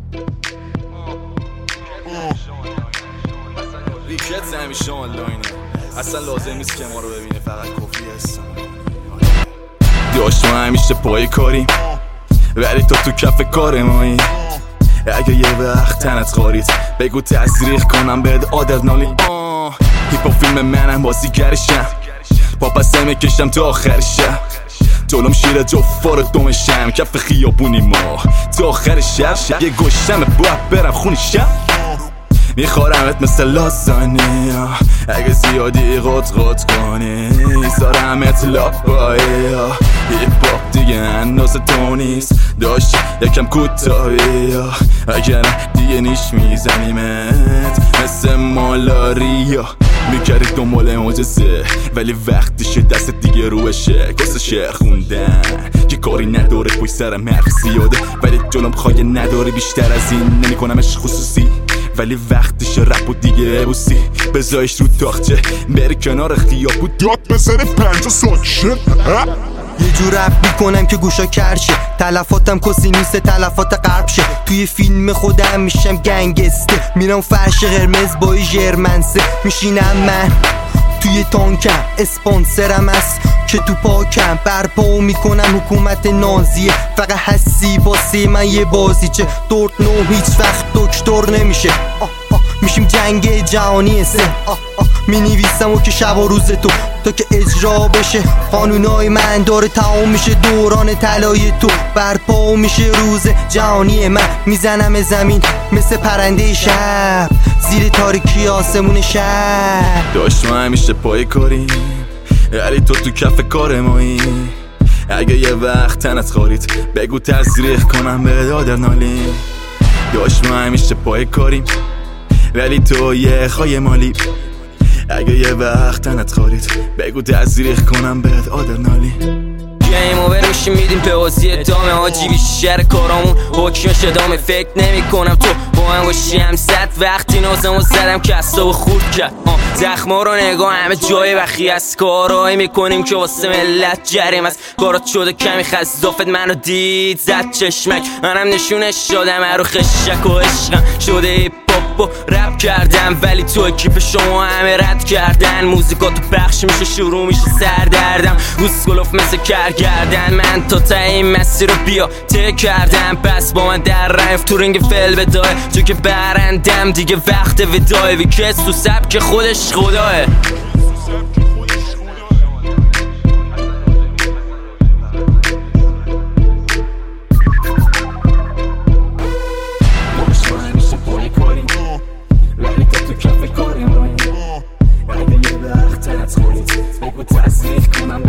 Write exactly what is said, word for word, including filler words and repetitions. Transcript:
ریکت همیشه آنلاینه، اصلا لازم نیست که ما رو ببینه، فقط کافی هستم. داشت ما همیشه پای کاریم ولی تو تو کف کار مایی. اگه یه وقت تنت خارید بگو تزریق کنم بهت آدرنالین. هیپا فیلم منم بازیگرشم، با پسه میکشم تا آخر شب. جلوم شیر جفار دومشم، کف خیابونی ما تا آخر شب. یه گشتم باید برم خونی شب، میخورمت مثل لازانه. اگه زیادی قط قط کنی سارمت لابایی. هیپ هاپ دیگه اندازه تو نیست، داشت یکم کوتاهی. اگر دیگه نیش میزنیمت مثل مالاریا. میکردی دنبال معجزه ولی وقتشه دست دیگه روشه. کس شعر خوندن که کاری نداره، پای سرم حرف زیاده ولی جلوم خواهی نداره. بیشتر از این نمی کنمش خصوصی ولی وقتش رپ و دیگه بوسی. بزایش رو تاخچه بری کنار خیابو داد بزنه پنجا ساکشه. یه جور رپ میکنم که گوشا کرشه، تلفاتم کسی نیست تلفات غرب شه. توی فیلم خودم میشم گنگسته، میرم فرش قرمز با ژرمنسه. میشینم من توی تانکم، اسپانسرم است که تو پاکم. برپا میکنم حکومت نازیه، فقط هستی واسه من یه بازیچه. دورت نو هیچ وقت دکتر نمیشه. آه آه میشیم جنگ جهانی سه. آه آه می نویسم و که شب و روز تو تا که اجرا بشه. قانونای من داره تمام میشه، دوران طلای تو برپا میشه. روز جهانی من میزنم زمین مثل پرنده شب، زیر تاریکی آسمون شب. داشت ما همیشه پای کاریم ولی تو تو کف کار مایی. اگه یه وقت تنت خارید بگو تزریق کنم به آدرنالین. داشت ما همیشه پای کاریم ولی تو یه خواهی مالی. اگه یه وقت تنت خارید بگو تزریق کنم بهت آدرنالین. گیم اوور میشیم میدیم به بازی ادامه. حاجی بیشتر کارامون حکمش ادامه. فکر نمی کنم تو با هم باشی همزد. وقتی نازمو زدم کسا و خورد کرد. زخما رو نگاه همه جای بخی است. کارایی میکنیم که واسه ملت جریم است. کارات شده کمی خزافت منو دید زد چشمک. منم نشونش شدم رو خشک و عشقم شده پاپ و رپ کردم ولی تو اکیپ شما همه رد کردن. موزیکاتو پخش میشه شروع میشه سردردم. گوسگلوف مثل کرگردن من تا تا این مسیر رو بیا ته کردم. پس با من در رفت تو رنگ فل بدای تو که برندم دیگه وقت ودای. ویکس تو سبک خودش خداه. بگو تزریق کنم